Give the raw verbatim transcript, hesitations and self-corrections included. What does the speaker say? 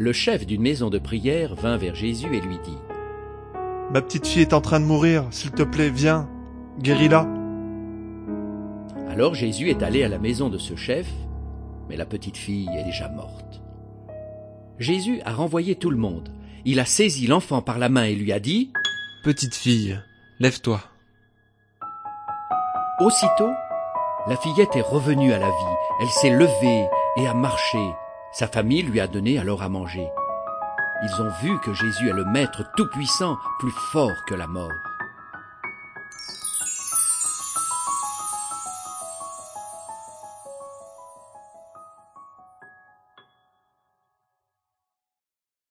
le chef d'une maison de prière vint vers Jésus et lui dit « Ma petite fille est en train de mourir, s'il te plaît, viens, guéris-la. » Alors Jésus est allé à la maison de ce chef, mais la petite fille est déjà morte. Jésus a renvoyé tout le monde. Il a saisi l'enfant par la main et lui a dit « Petite fille, lève-toi. » Aussitôt, la fillette est revenue à la vie. Elle s'est levée et a marché. Sa famille lui a donné alors à manger. Ils ont vu que Jésus est le Maître tout-puissant, plus fort que la mort.